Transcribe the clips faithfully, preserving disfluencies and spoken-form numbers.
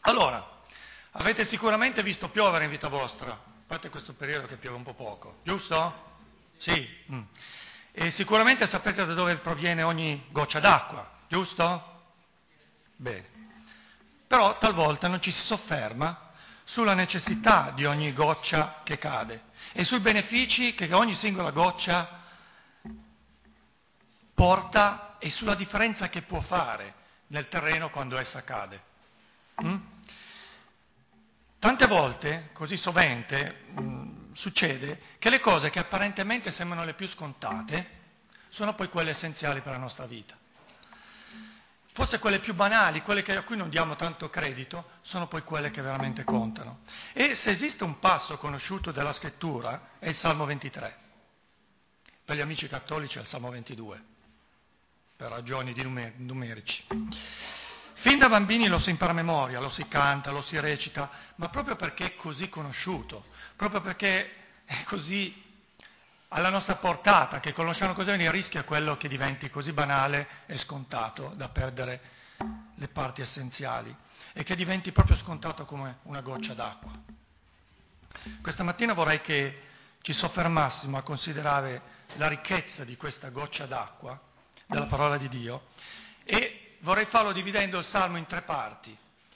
Allora, avete sicuramente visto piovere in vita vostra, a parte questo periodo che piove un po' poco, giusto? Sì. Mm. E sicuramente sapete da dove proviene ogni goccia d'acqua, giusto? Bene. Però talvolta non ci si sofferma sulla necessità di ogni goccia che cade e sui benefici che ogni singola goccia porta e sulla differenza che può fare nel terreno quando essa cade. Mm? Tante volte, così sovente, mh, succede che le cose che apparentemente sembrano le più scontate sono poi quelle essenziali per la nostra vita. Forse quelle più banali, quelle che- a cui non diamo tanto credito, sono poi quelle che veramente contano. E se esiste un passo conosciuto della scrittura è il Salmo ventitré. Per gli amici cattolici è il Salmo ventidue, per ragioni di numer- numerici. Fin da bambini lo si impara a memoria, lo si canta, lo si recita, ma proprio perché è così conosciuto, proprio perché è così alla nostra portata, che conosciamo così bene, il rischio è quello che diventi così banale e scontato da perdere le parti essenziali e che diventi proprio scontato come una goccia d'acqua. Questa mattina vorrei che ci soffermassimo a considerare la ricchezza di questa goccia d'acqua, della parola di Dio, e vorrei farlo dividendo il Salmo in tre parti: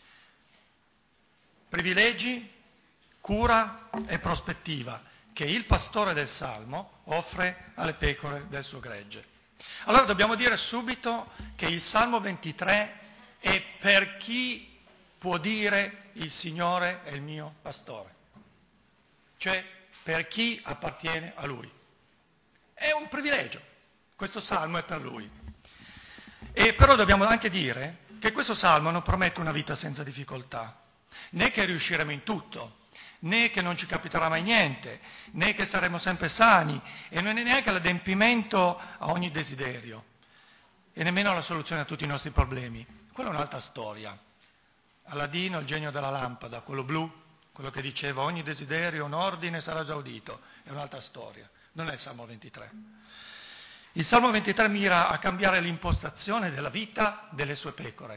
privilegi, cura e prospettiva, che il pastore del Salmo offre alle pecore del suo gregge. Allora dobbiamo dire subito che il Salmo ventitré è per chi può dire il Signore è il mio pastore, cioè per chi appartiene a Lui. È un privilegio, questo Salmo è per Lui. E però dobbiamo anche dire che questo Salmo non promette una vita senza difficoltà, né che riusciremo in tutto, né che non ci capiterà mai niente, né che saremo sempre sani, e non è neanche l'adempimento a ogni desiderio, e nemmeno la soluzione a tutti i nostri problemi. Quella è un'altra storia. Aladino, il genio della lampada, quello blu, quello che diceva ogni desiderio, un ordine sarà esaudito, è un'altra storia, non è il Salmo ventitré. Il Salmo ventitré mira a cambiare l'impostazione della vita delle sue pecore.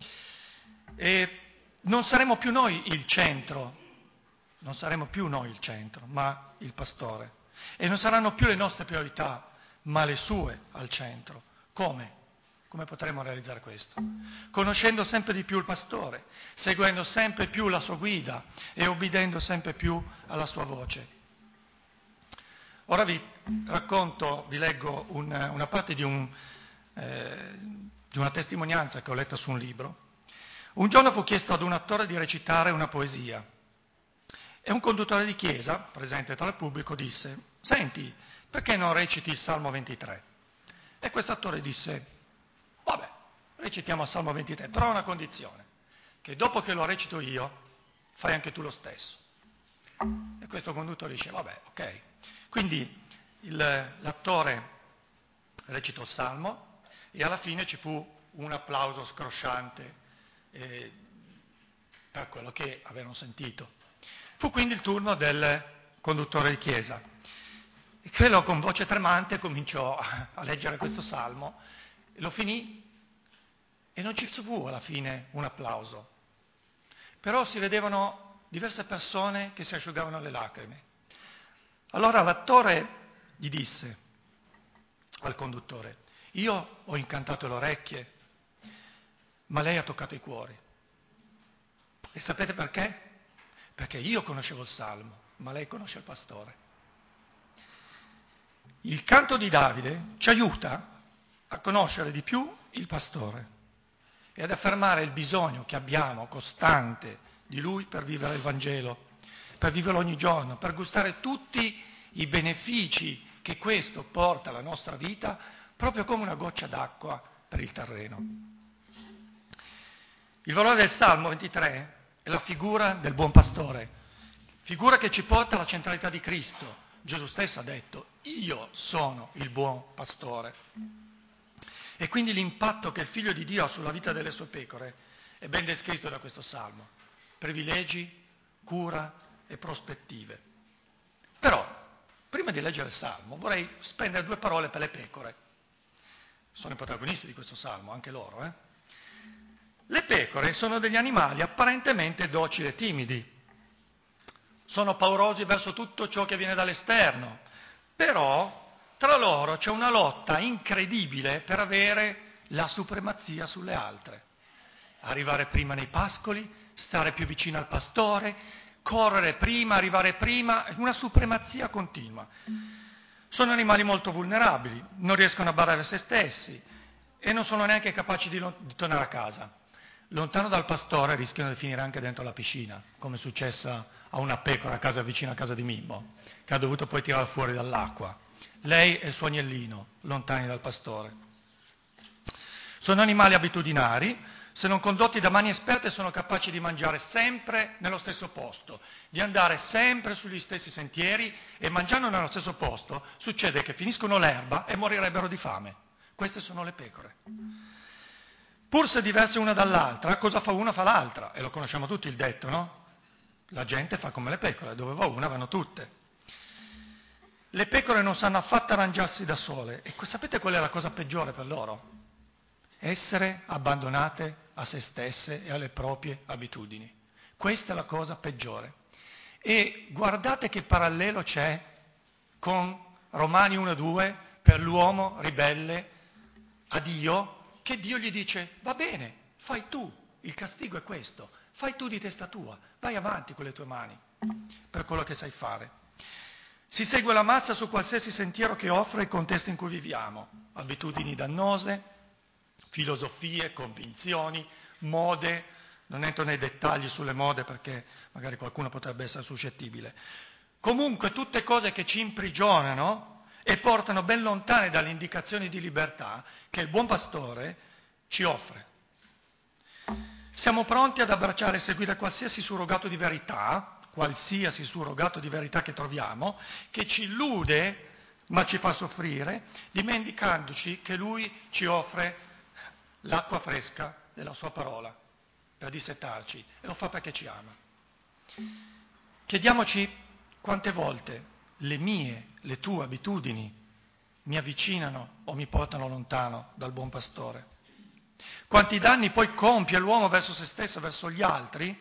E non saremo più noi il centro, non saremo più noi il centro, ma il pastore. E non saranno più le nostre priorità, ma le sue al centro. Come? Come potremo realizzare questo? Conoscendo sempre di più il pastore, seguendo sempre più la sua guida e obbedendo sempre più alla sua voce. Ora vi racconto, vi leggo un, una parte di, un, eh, di una testimonianza che ho letto su un libro. Un giorno fu chiesto ad un attore di recitare una poesia e un conduttore di chiesa, presente tra il pubblico, disse: «Senti, perché non reciti il Salmo ventitré?» E questo attore disse: «Vabbè, recitiamo il Salmo ventitré, però a una condizione, che dopo che lo recito io, fai anche tu lo stesso». E questo conduttore dice: «Vabbè, ok». Quindi il, l'attore recitò il Salmo e alla fine ci fu un applauso scrosciante eh, per quello che avevano sentito. Fu quindi il turno del conduttore di chiesa. E quello con voce tremante cominciò a leggere questo salmo, lo finì e non ci fu alla fine un applauso. Però si vedevano diverse persone che si asciugavano le lacrime. Allora l'attore gli disse al conduttore: «Io ho incantato le orecchie, ma lei ha toccato i cuori». E sapete perché? Perché io conoscevo il Salmo, ma lei conosce il pastore. Il canto di Davide ci aiuta a conoscere di più il pastore e ad affermare il bisogno che abbiamo costante di lui per vivere il Vangelo, per viverlo ogni giorno, per gustare tutti i benefici che questo porta alla nostra vita, proprio come una goccia d'acqua per il terreno. Il valore del Salmo ventitré è la figura del buon pastore, figura che ci porta alla centralità di Cristo. Gesù stesso ha detto: «Io sono il buon pastore». E quindi l'impatto che il Figlio di Dio ha sulla vita delle sue pecore è ben descritto da questo Salmo: privilegi, cura e prospettive. Però, prima di leggere il Salmo, vorrei spendere due parole per le pecore. Sono i protagonisti di questo Salmo, anche loro, eh? Le pecore sono degli animali apparentemente docili e timidi, sono paurosi verso tutto ciò che viene dall'esterno, però tra loro c'è una lotta incredibile per avere la supremazia sulle altre. Arrivare prima nei pascoli, stare più vicino al pastore, correre prima, arrivare prima, una supremazia continua. Sono animali molto vulnerabili, non riescono a badare a se stessi e non sono neanche capaci di, lo- di tornare a casa. Lontano dal pastore rischiano di finire anche dentro la piscina, come è successo a una pecora a casa vicino a casa di Mimmo, che ha dovuto poi tirare fuori dall'acqua. Lei e il suo agnellino, lontani dal pastore. Sono animali abitudinari, se non condotti da mani esperte sono capaci di mangiare sempre nello stesso posto, di andare sempre sugli stessi sentieri e mangiando nello stesso posto succede che finiscono l'erba e morirebbero di fame. Queste sono le pecore. Pur se diverse una dall'altra, cosa fa una fa l'altra, e lo conosciamo tutti il detto, no? La gente fa come le pecore, dove va una vanno tutte. Le pecore non sanno affatto arrangiarsi da sole, e sapete qual è la cosa peggiore per loro? Essere abbandonate a se stesse e alle proprie abitudini. Questa è la cosa peggiore. E guardate che parallelo c'è con Romani uno due per l'uomo ribelle a Dio, che Dio gli dice, va bene, fai tu, il castigo è questo, fai tu di testa tua, vai avanti con le tue mani per quello che sai fare. Si segue la massa su qualsiasi sentiero che offre il contesto in cui viviamo, abitudini dannose, filosofie, convinzioni, mode, non entro nei dettagli sulle mode perché magari qualcuno potrebbe essere suscettibile. Comunque tutte cose che ci imprigionano e portano ben lontane dalle indicazioni di libertà che il buon pastore ci offre. Siamo pronti ad abbracciare e seguire qualsiasi surrogato di verità, qualsiasi surrogato di verità che troviamo, che ci illude ma ci fa soffrire, dimenticandoci che lui ci offre l'acqua fresca della sua parola per dissetarci e lo fa perché ci ama. Chiediamoci quante volte le mie, le tue abitudini mi avvicinano o mi portano lontano dal buon pastore. Quanti danni poi compie l'uomo verso se stesso, verso gli altri,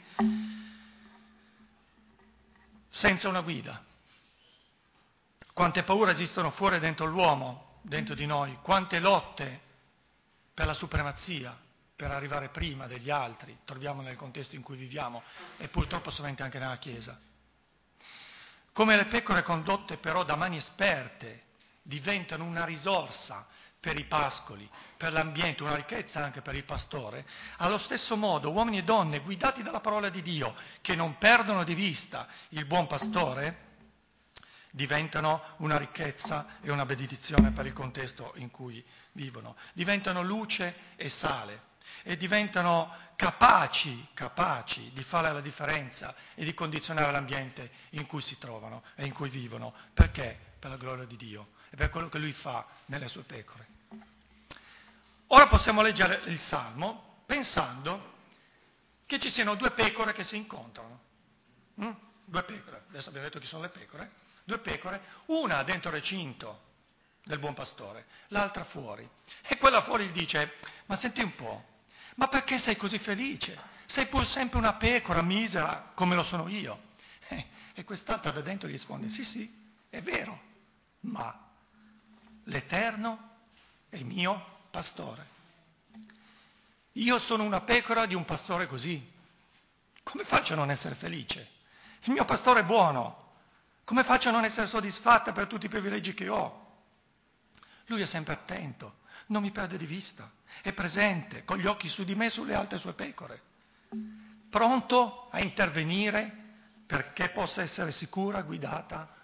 senza una guida. Quante paure esistono fuori dentro l'uomo, dentro di noi, quante lotte per la supremazia, per arrivare prima degli altri, troviamo nel contesto in cui viviamo e purtroppo sovente anche nella Chiesa. Come le pecore condotte però da mani esperte diventano una risorsa per i pascoli, per l'ambiente, una ricchezza anche per il pastore, allo stesso modo uomini e donne guidati dalla parola di Dio, che non perdono di vista il buon pastore, diventano una ricchezza e una benedizione per il contesto in cui vivono, diventano luce e sale e diventano capaci, capaci di fare la differenza e di condizionare l'ambiente in cui si trovano e in cui vivono. Perché? Per la gloria di Dio e per quello che Lui fa nelle sue pecore. Ora possiamo leggere il Salmo pensando che ci siano due pecore che si incontrano. Mm? Due pecore, adesso abbiamo detto chi sono le pecore. Due pecore, una dentro il recinto del buon pastore, l'altra fuori. E quella fuori gli dice, ma senti un po', ma perché sei così felice? Sei pur sempre una pecora misera come lo sono io. Eh, e quest'altra da dentro gli risponde, sì sì, è vero, ma l'Eterno è il mio pastore. Io sono una pecora di un pastore così. Come faccio a non essere felice? Il mio pastore è buono. Come faccio a non essere soddisfatta per tutti i privilegi che ho? Lui è sempre attento, non mi perde di vista, è presente, con gli occhi su di me e sulle altre sue pecore, pronto a intervenire perché possa essere sicura, guidata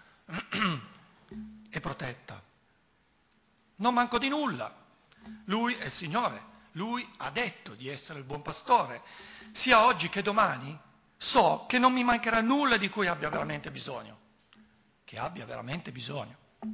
e protetta. Non manco di nulla. Lui è il Signore, Lui ha detto di essere il buon pastore. Sia oggi che domani so che non mi mancherà nulla di cui abbia veramente bisogno. Che abbia veramente bisogno.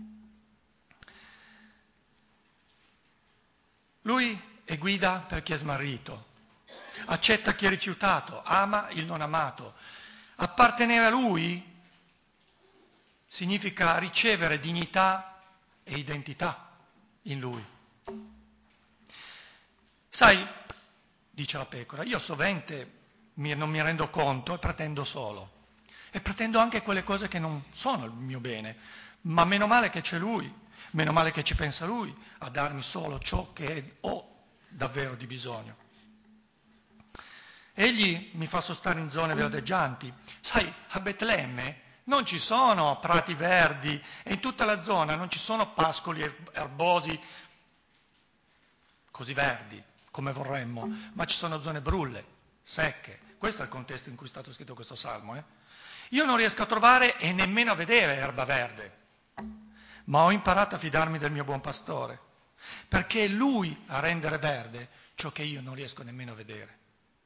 Lui è guida per chi è smarrito, accetta chi è rifiutato, ama il non amato. Appartenere a Lui significa ricevere dignità e identità in Lui. Sai, dice la pecora. Io sovente mi, non mi rendo conto e pretendo solo. E pretendo anche quelle cose che non sono il mio bene. Ma meno male che c'è Lui, meno male che ci pensa Lui a darmi solo ciò che ho davvero di bisogno. Egli mi fa sostare in zone verdeggianti. Sai, a Betlemme non ci sono prati verdi e in tutta la zona non ci sono pascoli erbosi così verdi come vorremmo, ma ci sono zone brulle, secche. Questo è il contesto in cui è stato scritto questo salmo. Eh? Io non riesco a trovare e nemmeno a vedere erba verde, ma ho imparato a fidarmi del mio buon pastore, perché è Lui a rendere verde ciò che io non riesco nemmeno a vedere.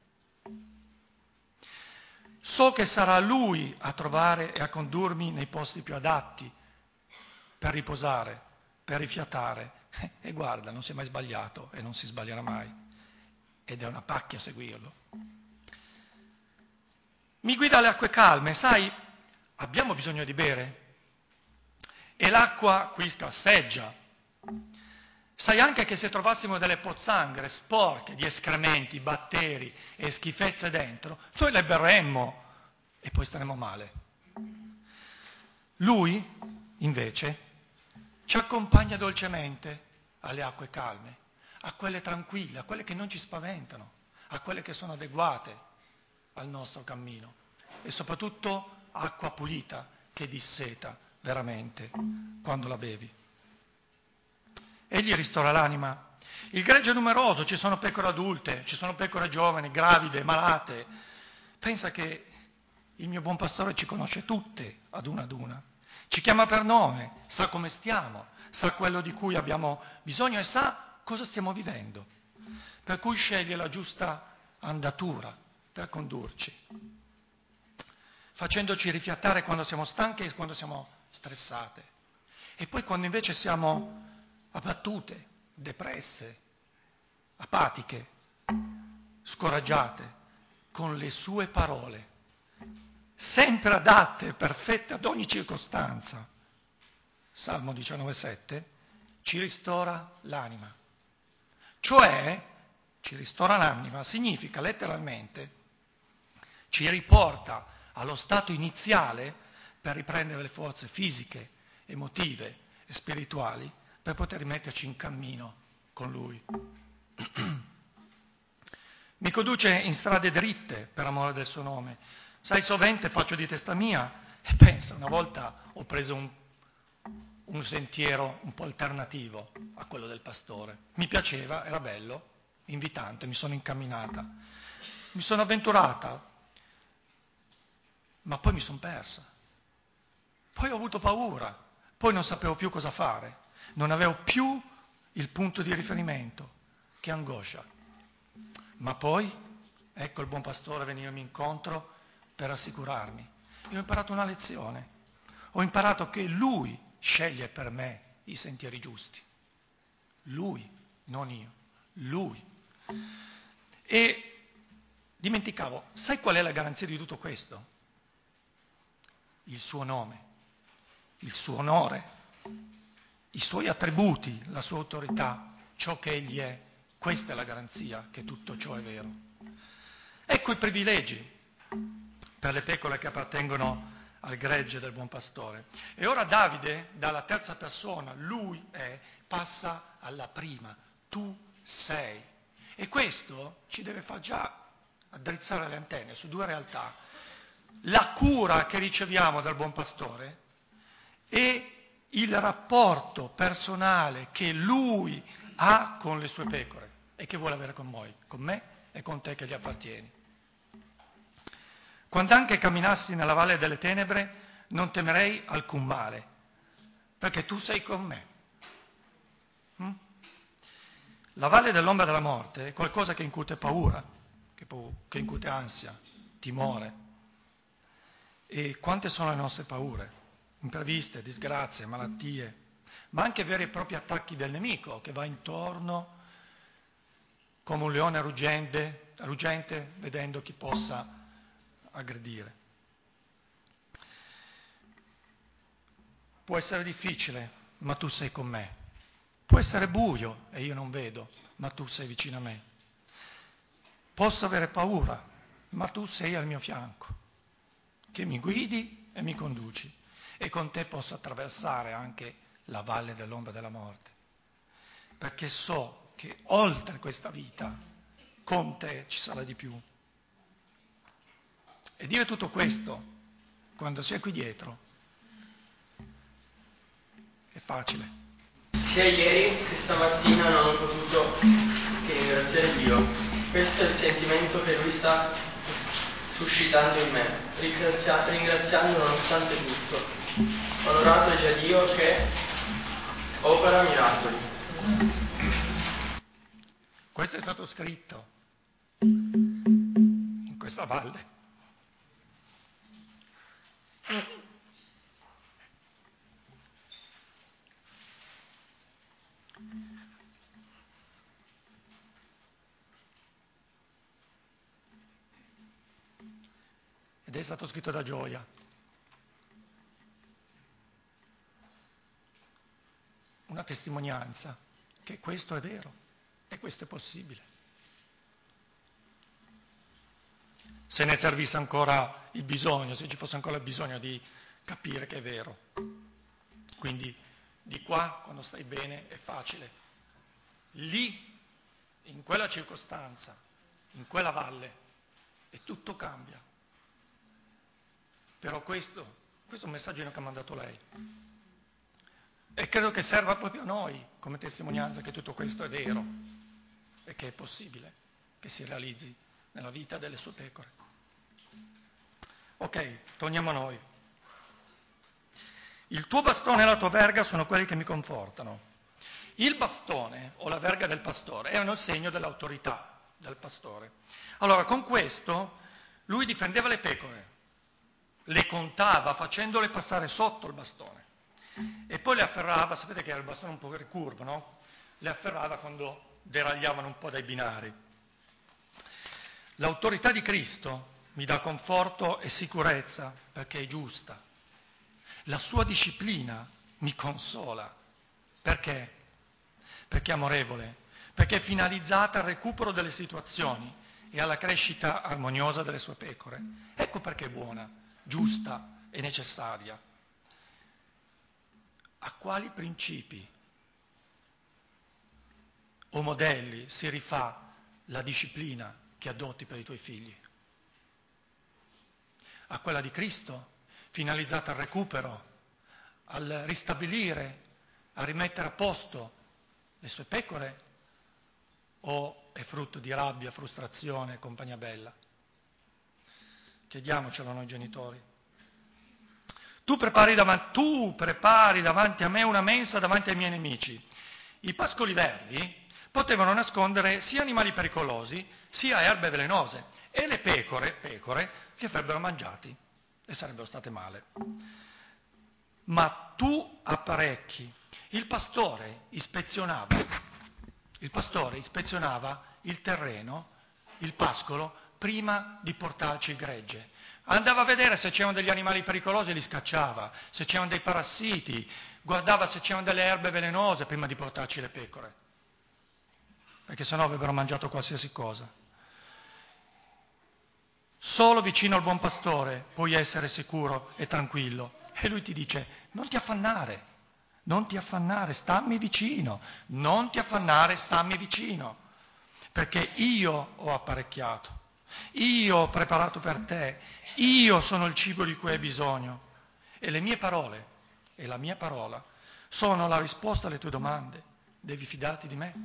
So che sarà Lui a trovare e a condurmi nei posti più adatti per riposare, per rifiatare. E guarda, non si è mai sbagliato e non si sbaglierà mai. Ed è una pacchia seguirlo. Mi guida alle acque calme, sai, abbiamo bisogno di bere. E l'acqua qui scarseggia. Sai anche che se trovassimo delle pozzanghere sporche di escrementi, batteri e schifezze dentro, noi le berremmo e poi staremo male. Lui, invece, ci accompagna dolcemente alle acque calme, a quelle tranquille, a quelle che non ci spaventano, a quelle che sono adeguate al nostro cammino e soprattutto acqua pulita che disseta veramente quando la bevi. Egli ristora l'anima. Il gregge è numeroso, ci sono pecore adulte, ci sono pecore giovani, gravide, malate. Pensa che il mio buon pastore ci conosce tutte, ad una ad una. Ci chiama per nome, sa come stiamo, sa quello di cui abbiamo bisogno e sa cosa stiamo vivendo. Per cui sceglie la giusta andatura per condurci, facendoci rifiatare quando siamo stanche e quando siamo stressate. E poi quando invece siamo abbattute, depresse, apatiche, scoraggiate, con le sue parole, sempre adatte e perfette ad ogni circostanza. Salmo diciannove sette, ci ristora l'anima. Cioè, ci ristora l'anima significa letteralmente, ci riporta allo stato iniziale per riprendere le forze fisiche, emotive e spirituali per poter rimetterci in cammino con Lui. Mi conduce in strade dritte per amore del suo nome. Sai, sovente faccio di testa mia e penso, una volta ho preso un, un sentiero un po' alternativo a quello del pastore. Mi piaceva, era bello, invitante, mi sono incamminata. Mi sono avventurata, ma poi mi sono persa. Poi ho avuto paura, poi non sapevo più cosa fare. Non avevo più il punto di riferimento. Che angoscia. Ma poi, ecco il buon pastore venirmi incontro per assicurarmi. E ho imparato una lezione. Ho imparato che Lui sceglie per me i sentieri giusti. Lui, non io. Lui. E dimenticavo, sai qual è la garanzia di tutto questo? Il suo nome, il suo onore, i suoi attributi, la sua autorità, ciò che egli è. Questa è la garanzia che tutto ciò è vero. Ecco i privilegi per le pecore che appartengono al gregge del buon pastore. E ora Davide, dalla terza persona, lui è, passa alla prima, tu sei. E questo ci deve far già addrizzare le antenne su due realtà. La cura che riceviamo dal buon pastore e il rapporto personale che lui ha con le sue pecore e che vuole avere con noi, con me e con te che gli appartieni. Quando anche camminassi nella valle delle tenebre non temerei alcun male, perché tu sei con me. Mm? La valle dell'ombra della morte è qualcosa che incute paura, che, pu- che incute ansia, timore. E quante sono le nostre paure? Impreviste, disgrazie, malattie, ma anche veri e propri attacchi del nemico che va intorno come un leone ruggente, ruggente vedendo chi possa aggredire. Può essere difficile, ma tu sei con me. Può essere buio e io non vedo, ma tu sei vicino a me. posso avere paura, ma tu sei al mio fianco, che mi guidi e mi conduci, e con te posso attraversare anche la valle dell'ombra della morte, perché so che oltre questa vita con te ci sarà di più. E dire tutto questo quando si è qui dietro è facile. Sia ieri che stamattina non ho potuto che ringraziare Dio. Questo è il sentimento che Lui sta suscitando in me, Ringrazia- ringraziando nonostante tutto. Onorato è già Dio che opera miracoli. Questo è stato scritto in questa valle. Ed è stato scritto da gioia. Una testimonianza che questo è vero e questo è possibile. Se ne servisse ancora il bisogno, se ci fosse ancora il bisogno di capire che è vero. Quindi di qua, quando stai bene, è facile. Lì, in quella circostanza, in quella valle, e tutto cambia. Però questo, questo è un messaggino che ha mandato lei. E credo che serva proprio a noi come testimonianza che tutto questo è vero e che è possibile che si realizzi nella vita delle sue pecore. Ok, torniamo a noi. Il tuo bastone e la tua verga sono quelli che mi confortano. Il bastone o la verga del pastore erano il segno dell'autorità del pastore. Allora, con questo lui difendeva le pecore, le contava facendole passare sotto il bastone e poi le afferrava, sapete che era il bastone un po' ricurvo, no? Le afferrava quando deragliavano un po' dai binari. L'autorità di Cristo mi dà conforto e sicurezza perché è giusta. La sua disciplina mi consola. Perché? Perché è amorevole, perché è finalizzata al recupero delle situazioni e alla crescita armoniosa delle sue pecore. Ecco perché è buona, giusta e necessaria. A quali principi o modelli si rifà la disciplina che adotti per i tuoi figli? A quella di Cristo, finalizzata al recupero, al ristabilire, a rimettere a posto le sue pecore, o è frutto di rabbia, frustrazione e compagnia bella? Chiediamocelo noi genitori. Tu prepari, davanti, tu prepari davanti a me una mensa davanti ai miei nemici. I pascoli verdi potevano nascondere sia animali pericolosi, sia erbe velenose, e le pecore, pecore, li avrebbero mangiati e sarebbero state male. Ma tu apparecchi. Il pastore ispezionava, il pastore ispezionava il terreno, il pascolo, prima di portarci il gregge. Andava a vedere se c'erano degli animali pericolosi e li scacciava, se c'erano dei parassiti, guardava se c'erano delle erbe velenose prima di portarci le pecore, perché sennò avrebbero mangiato qualsiasi cosa. Solo vicino al buon pastore puoi essere sicuro e tranquillo. E lui ti dice, non ti affannare, non ti affannare, stammi vicino, non ti affannare, stammi vicino, perché io ho apparecchiato. Io ho preparato per te, io sono il cibo di cui hai bisogno e le mie parole e la mia parola sono la risposta alle tue domande. Devi fidarti di me.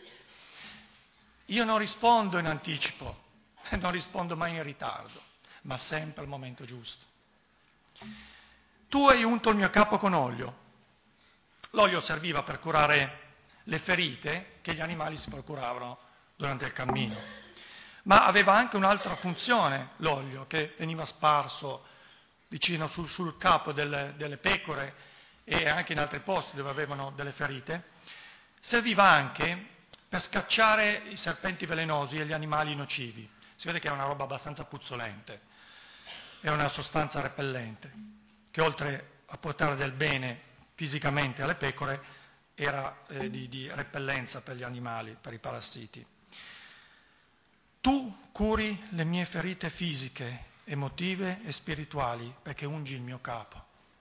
Io non rispondo in anticipo, non rispondo mai in ritardo, ma sempre al momento giusto. Tu hai unto il mio capo con olio. L'olio serviva per curare le ferite che gli animali si procuravano durante il cammino. Ma aveva anche un'altra funzione, l'olio, che veniva sparso vicino sul, sul capo delle, delle pecore e anche in altri posti dove avevano delle ferite. Serviva anche per scacciare i serpenti velenosi e gli animali nocivi. Si vede che è una roba abbastanza puzzolente, è una sostanza repellente, che oltre a portare del bene fisicamente alle pecore, era eh, di, di repellenza per gli animali, per i parassiti. Tu curi le mie ferite fisiche, emotive e spirituali, perché ungi il mio capo.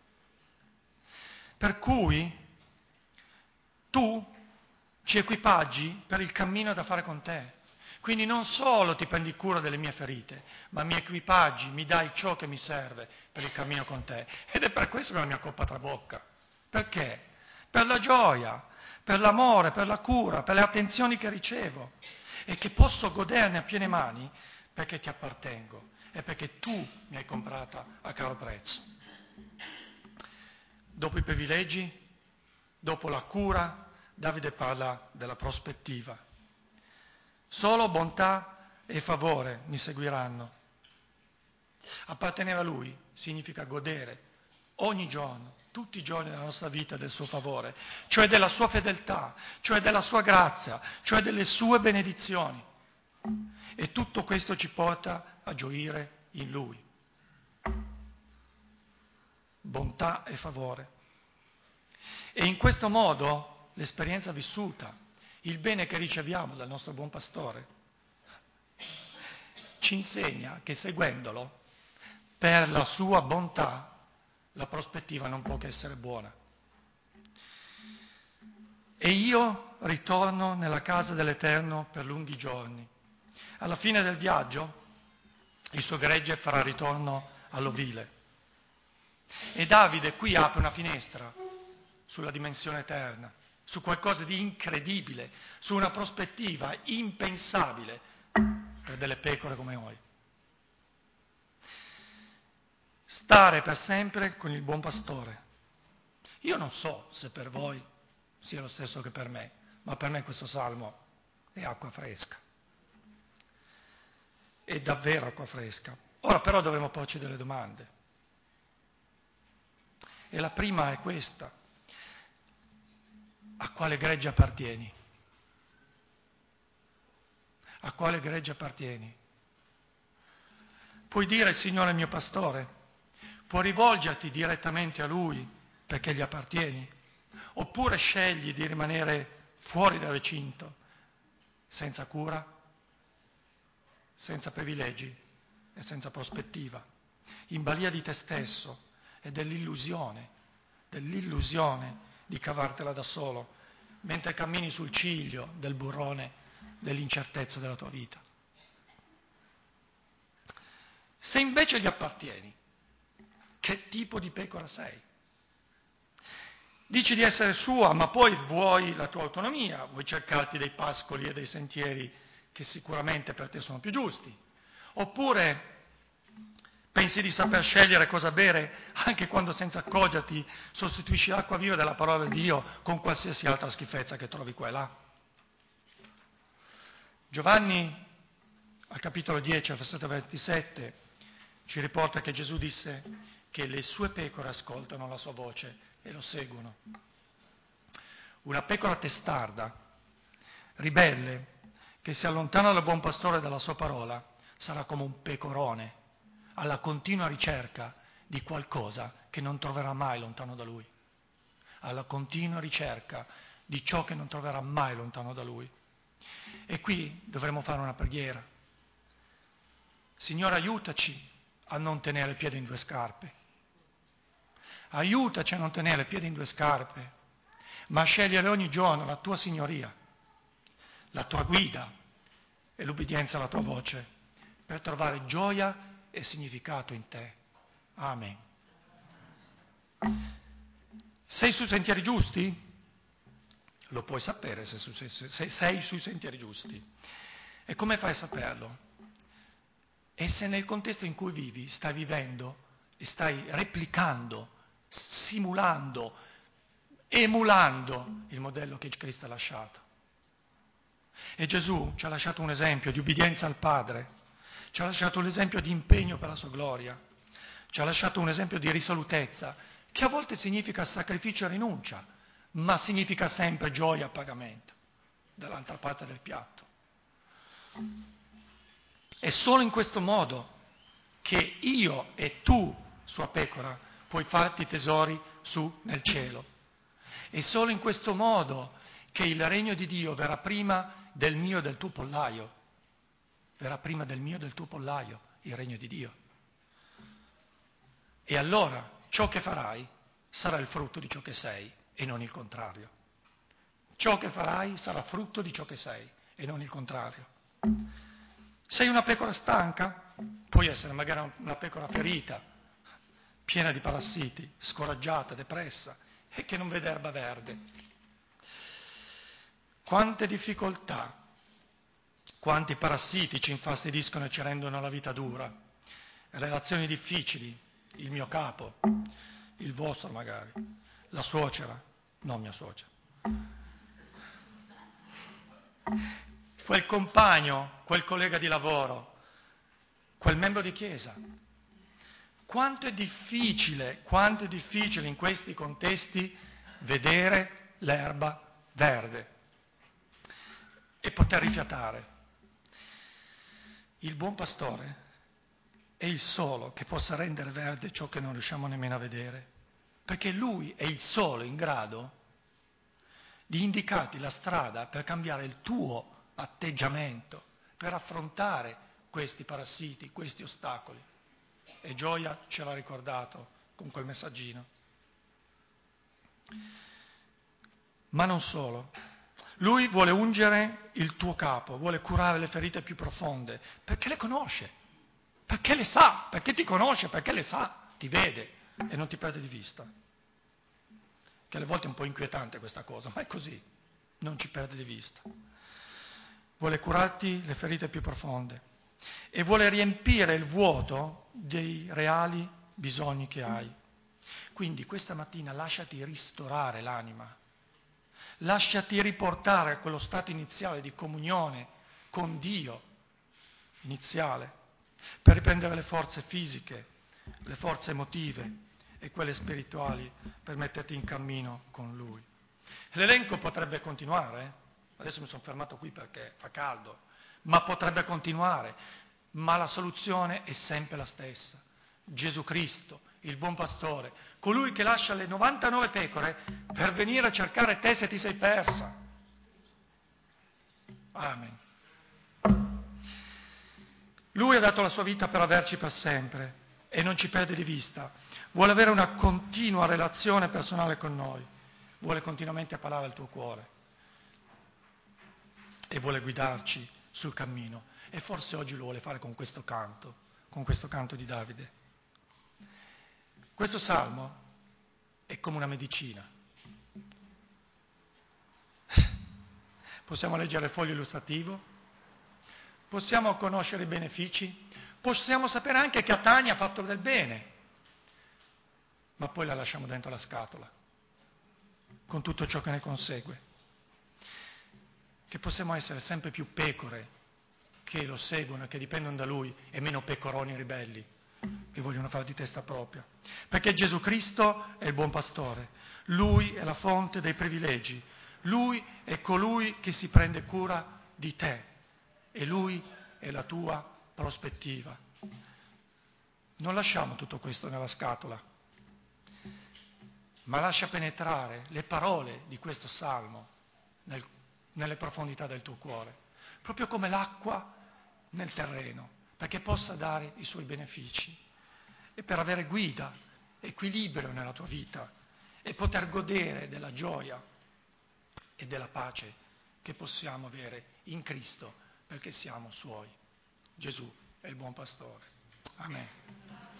Per cui tu ci equipaggi per il cammino da fare con te. Quindi non solo ti prendi cura delle mie ferite, ma mi equipaggi, mi dai ciò che mi serve per il cammino con te. Ed è per questo che la mia coppa trabocca. Perché? Per la gioia, per l'amore, per la cura, per le attenzioni che ricevo e che posso goderne a piene mani perché ti appartengo e perché tu mi hai comprata a caro prezzo. Dopo i privilegi, dopo la cura, Davide parla della prospettiva. Solo bontà e favore mi seguiranno. Appartenere a Lui significa godere ogni giorno, tutti i giorni della nostra vita del suo favore, cioè della sua fedeltà, cioè della sua grazia, cioè delle sue benedizioni. E tutto questo ci porta a gioire in Lui. Bontà e favore. E in questo modo l'esperienza vissuta, il bene che riceviamo dal nostro buon pastore, ci insegna che seguendolo, per la sua bontà, la prospettiva non può che essere buona. E io ritorno nella casa dell'Eterno per lunghi giorni. Alla fine del viaggio il suo gregge farà ritorno all'ovile. E Davide qui apre una finestra sulla dimensione eterna, su qualcosa di incredibile, su una prospettiva impensabile per delle pecore come noi. Stare per sempre con il buon pastore. Io non so se per voi sia lo stesso che per me, ma per me questo salmo è acqua fresca. È davvero acqua fresca. Ora però dovremo porci delle domande. E la prima è questa: a quale gregge appartieni? A quale gregge appartieni? Puoi dire il Signore è il mio pastore? Puoi rivolgerti direttamente a Lui perché gli appartieni? Oppure scegli di rimanere fuori dal recinto, senza cura, senza privilegi e senza prospettiva, in balia di te stesso e dell'illusione, dell'illusione di cavartela da solo, mentre cammini sul ciglio del burrone dell'incertezza della tua vita. Se invece gli appartieni, che tipo di pecora sei? Dici di essere sua, ma poi vuoi la tua autonomia, vuoi cercarti dei pascoli e dei sentieri che sicuramente per te sono più giusti. Oppure pensi di saper scegliere cosa bere anche quando senza accorgerti sostituisci l'acqua viva della parola di Dio con qualsiasi altra schifezza che trovi qua e là. Giovanni al capitolo dieci, al versetto ventisette, ci riporta che Gesù disse che le sue pecore ascoltano la sua voce e lo seguono. Una pecora testarda, ribelle, che si allontana dal buon pastore e dalla sua parola, sarà come un pecorone alla continua ricerca di qualcosa che non troverà mai lontano da lui, alla continua ricerca di ciò che non troverà mai lontano da lui. E qui dovremo fare una preghiera. Signore, aiutaci a non tenere il piede in due scarpe. Aiutaci a non tenere il piede in due scarpe, ma a scegliere ogni giorno la tua signoria, la tua guida e l'ubbidienza alla tua voce, per trovare gioia e significato in te. Amen. Sei sui sentieri giusti? Lo puoi sapere se, se, se sei sui sentieri giusti. E come fai a saperlo? E se nel contesto in cui vivi stai vivendo e stai replicando, simulando, emulando il modello che Cristo ha lasciato. E Gesù ci ha lasciato un esempio di ubbidienza al Padre, ci ha lasciato un esempio di impegno per la sua gloria, ci ha lasciato un esempio di risolutezza, che a volte significa sacrificio e rinuncia, ma significa sempre gioia a pagamento, dall'altra parte del piatto. È solo in questo modo che io e tu, sua pecora, puoi farti tesori su nel cielo. È solo in questo modo che il regno di Dio verrà prima del mio e del tuo pollaio. verrà prima del mio e del tuo pollaio il regno di Dio. E allora ciò che farai sarà il frutto di ciò che sei e non il contrario. Ciò che farai sarà frutto di ciò che sei e non il contrario. Sei una pecora stanca? Puoi essere magari una pecora ferita, piena di parassiti, scoraggiata, depressa e che non vede erba verde. Quante difficoltà, quanti parassiti ci infastidiscono e ci rendono la vita dura. Relazioni difficili, il mio capo, il vostro magari, la suocera, non mia suocera. Quel compagno, quel collega di lavoro, quel membro di chiesa. Quanto è difficile, quanto è difficile in questi contesti vedere l'erba verde e poter rifiatare. Il buon pastore è il solo che possa rendere verde ciò che non riusciamo nemmeno a vedere, perché lui è il solo in grado di indicarti la strada per cambiare il tuo atteggiamento, per affrontare questi parassiti, questi ostacoli. E Gioia ce l'ha ricordato con quel messaggino. Ma non solo. Lui vuole ungere il tuo capo, vuole curare le ferite più profonde, perché le conosce, perché le sa, perché ti conosce, perché le sa, ti vede e non ti perde di vista. Che alle volte è un po' inquietante questa cosa, ma è così, non ci perde di vista. Vuole curarti le ferite più profonde e vuole riempire il vuoto dei reali bisogni che hai. Quindi questa mattina lasciati ristorare l'anima, lasciati riportare a quello stato iniziale di comunione con Dio, iniziale, per riprendere le forze fisiche, le forze emotive e quelle spirituali per metterti in cammino con Lui. L'elenco potrebbe continuare, eh? Adesso mi sono fermato qui perché fa caldo, ma potrebbe continuare, ma la soluzione è sempre la stessa. Gesù Cristo, il buon pastore, colui che lascia le novantanove pecore per venire a cercare te se ti sei persa. Amen. Lui ha dato la sua vita per averci per sempre e non ci perde di vista. Vuole avere una continua relazione personale con noi, vuole continuamente parlare al tuo cuore e vuole guidarci sul cammino. E forse oggi lo vuole fare con questo canto, con questo canto di Davide. Questo salmo è come una medicina. Possiamo leggere il foglio illustrativo, possiamo conoscere i benefici, possiamo sapere anche che a Tania ha fatto del bene, ma poi la lasciamo dentro la scatola, con tutto ciò che ne consegue. Che possiamo essere sempre più pecore che lo seguono e che dipendono da Lui e meno pecoroni ribelli che vogliono fare di testa propria. Perché Gesù Cristo è il buon pastore, Lui è la fonte dei privilegi, Lui è colui che si prende cura di te e Lui è la tua prospettiva. Non lasciamo tutto questo nella scatola, ma lascia penetrare le parole di questo salmo nel, nelle profondità del tuo cuore, proprio come l'acqua nel terreno, perché possa dare i suoi benefici e per avere guida, equilibrio nella tua vita e poter godere della gioia e della pace che possiamo avere in Cristo perché siamo Suoi. Gesù è il buon pastore. Amen.